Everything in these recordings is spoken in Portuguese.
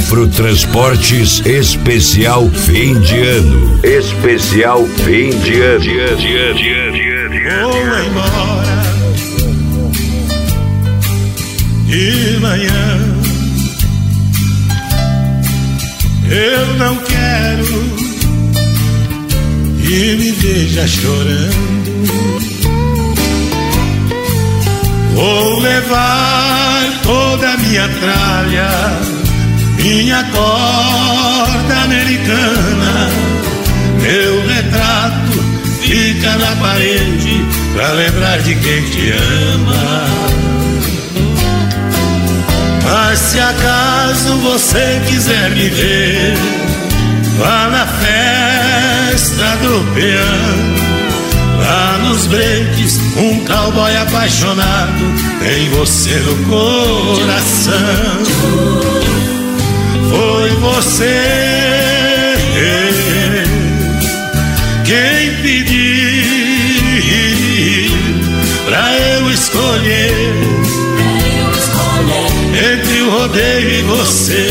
Afro Transportes especial fim de ano. Especial fim de ano. Vou embora de manhã. Eu não quero que me veja chorando. Vou levar toda a minha tralha, minha corda americana. Meu retrato fica na parede pra lembrar de quem te ama. Mas se acaso você quiser me ver, vá na festa do peão. Lá nos breaks, um cowboy apaixonado tem você no coração. Foi você quem pediu pra eu escolher entre o rodeio e você.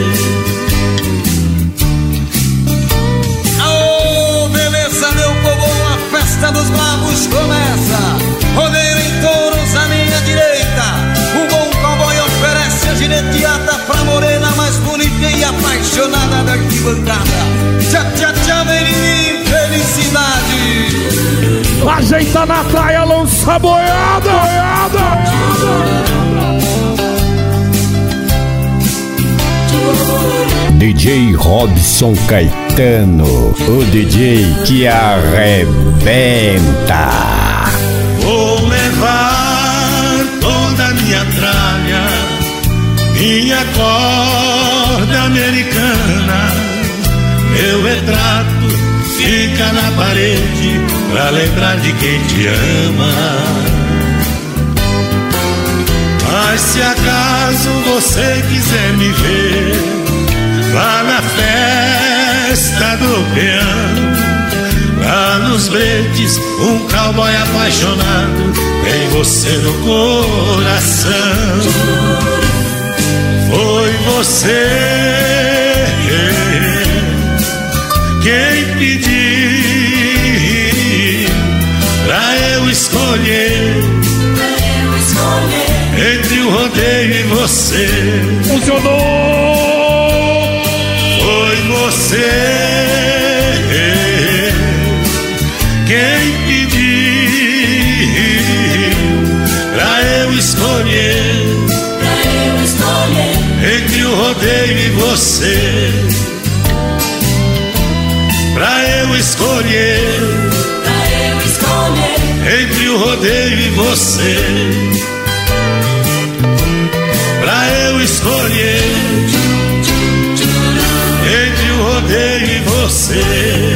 Dos bravos começa, rodeio em touros à minha direita. O bom cowboy oferece a gineteada pra morena mais bonita e apaixonada da arquibancada. Tchá, tchá, tchá, vem felicidade. Ajeita na praia, lança a boiada. DJ Robson Caetano, o DJ que arrebenta. Vou levar toda a minha tralha, minha corda americana. Meu retrato fica na parede pra lembrar de quem te ama. Mas se acaso você quiser me ver, vá na festa do peão. Lá nos breaks, um cowboy apaixonado tem você no coração. Foi você quem pediu pra eu escolher entre o rodeio e você. Funcionou! Foi você quem pediu pra eu escolher entre o rodeio e você. Pra eu escolher entre o rodeio e você. Pra eu escolher entre o rodeio e você.